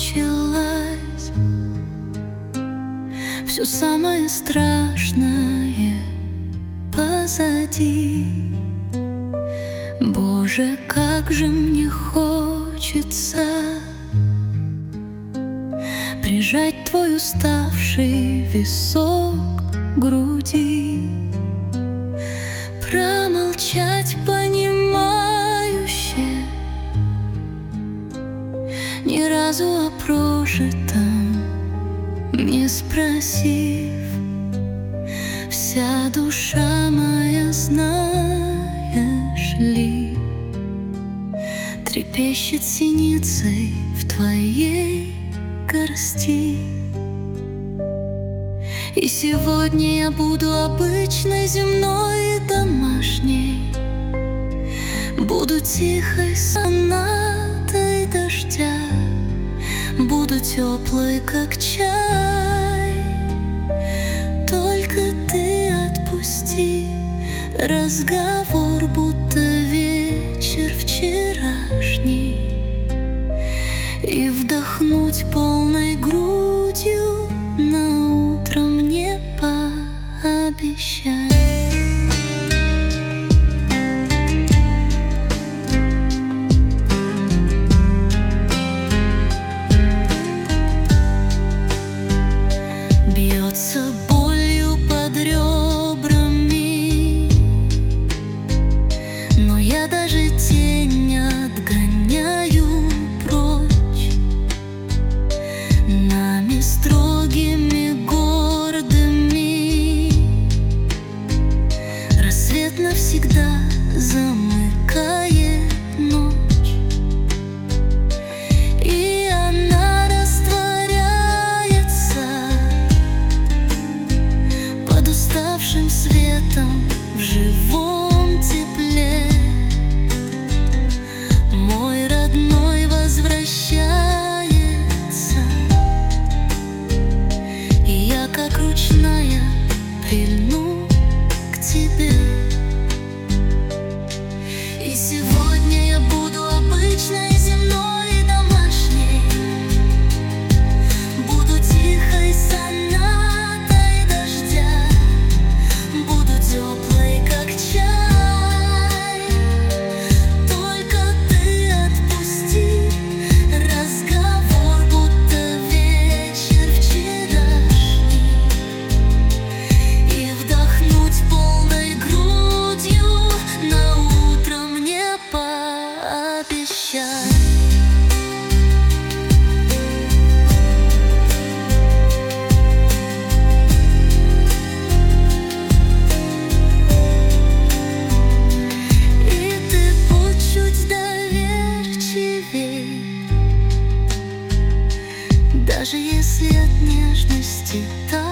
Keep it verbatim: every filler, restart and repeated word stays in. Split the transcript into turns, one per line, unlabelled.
кончилась. Все самое страшное позади. Боже, как же мне хочется прижать твой уставший висок к груди, промолчать понимающе, ни разу о прожитом не спросив. Вся душа моя, знаешь ли, трепещет синицей в твоей горсти. И сегодня я буду обычной, земной и домашней, буду тихой сонатой дождя, буду теплой, как чай. Только ты отпусти разговор, будто вечер вчерашний, и вдохнуть полной грудью на утро мне пообещай. Бьется болью под ребрами, но я даже тень отгоняю прочь. Нами строгими, гордыми рассвет навсегда замыкает ночь, и она растворяется под уставшим светом в живом тепле. Мой родной возвращается, и я, как ручная, прильну к тебе. И сегодня я буду обычной, земной и домашней, буду тихой сонатой дождя, буду теплой, как чай. Только ты отпусти разговор, будто вечер вчерашний, и вдохнуть полной грудью на утро мне пообещай. И ты будь чуть доверчивей, даже если от нежности так